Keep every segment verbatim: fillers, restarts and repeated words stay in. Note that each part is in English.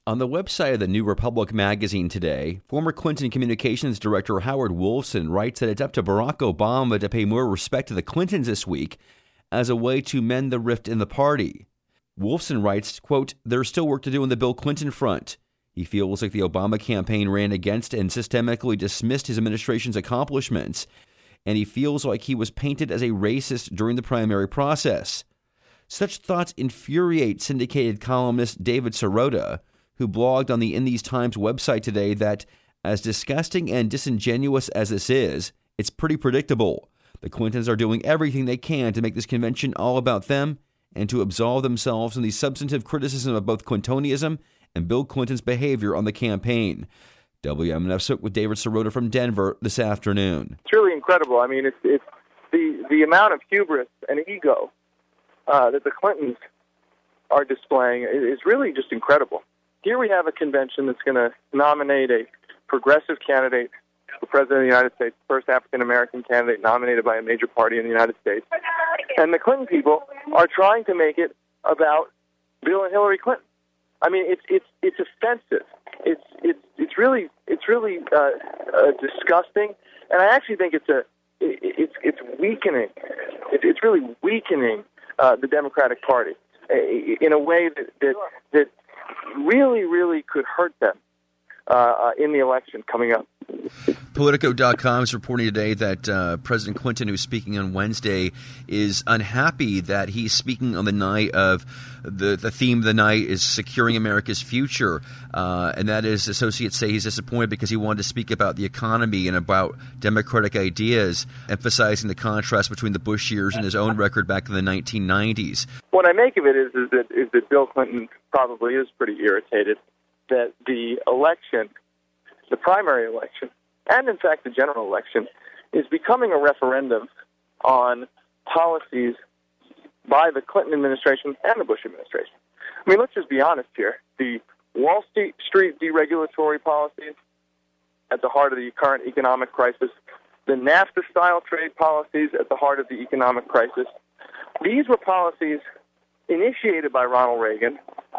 On the website of the New Republic magazine today, former Clinton communications director Howard Wolfson writes that it's up to Barack Obama to pay more respect to the Clintons this week as a way to mend the rift in the party. Wolfson writes, quote, "There's still work to do on the Bill Clinton front. He feels like the Obama campaign ran against and systemically dismissed his administration's accomplishments, and he feels like he was painted as a racist during the primary process. Such thoughts infuriate syndicated columnist David Sirota, who blogged on the In These Times website today that, as disgusting and disingenuous as this is, it's pretty predictable. The Clintons are doing everything they can to make this convention all about them and to absolve themselves from the substantive criticism of both Clintonism and Bill Clinton's behavior on the campaign." W M N F spoke with David Sirota from Denver this afternoon. It's really incredible. I mean, it's, it's the, the amount of hubris and ego uh, that the Clintons are displaying is really just incredible. Here we have a convention that's going to nominate a progressive candidate for President of the United States, the first African-American candidate nominated by a major party in the United States. And the Clinton people are trying to make it about Bill and Hillary Clinton. I mean, it's it's it's offensive. It's it's it's really it's really uh, uh, disgusting, and I actually think it's a it, it's it's weakening. It, it's really weakening uh, the Democratic Party uh, in a way that that that. really, really could hurt them uh, in the election coming up. Politico dot com is reporting today that uh, President Clinton, who's speaking on Wednesday, is unhappy that he's speaking on the night of the, the theme of the night is securing America's future. Uh, and that is, associates say he's disappointed because he wanted to speak about the economy and about democratic ideas, emphasizing the contrast between the Bush years and his own record back in the nineteen nineties. What I make of it is, is, that, is that Bill Clinton probably is pretty irritated that the election, the primary election, and in fact the general election, is becoming a referendum on policies by the Clinton administration and the Bush administration. I mean, let's just be honest here. The Wall Street deregulatory policies at the heart of the current economic crisis, the NAFTA-style trade policies at the heart of the economic crisis, these were policies initiated by Ronald Reagan,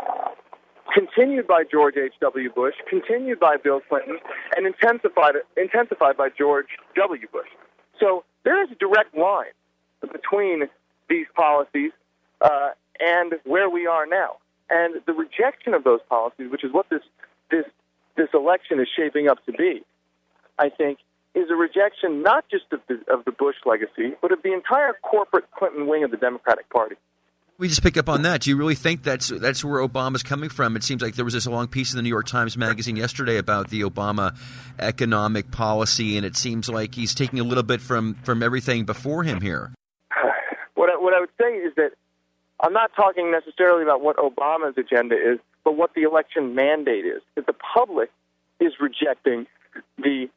continued by George H W. Bush, continued by Bill Clinton, and intensified intensified by George W. Bush. So there is a direct line between these policies uh, and where we are now. And the rejection of those policies, which is what this this this election is shaping up to be, I think, is a rejection not just of the, of the Bush legacy, but of the entire corporate Clinton wing of the Democratic Party. We just pick up on that. Do you really think that's that's where Obama's coming from? It seems like there was this long piece in the New York Times Magazine yesterday about the Obama economic policy, and it seems like he's taking a little bit from, from everything before him here. What I, what I would say is that I'm not talking necessarily about what Obama's agenda is, but what the election mandate is. That the public is rejecting the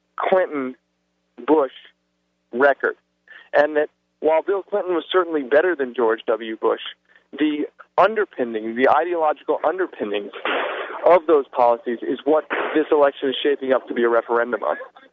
Clinton-Bush record, and that while Bill Clinton was certainly better than George W. Bush, the underpinning, the ideological underpinnings of those policies is what this election is shaping up to be a referendum on.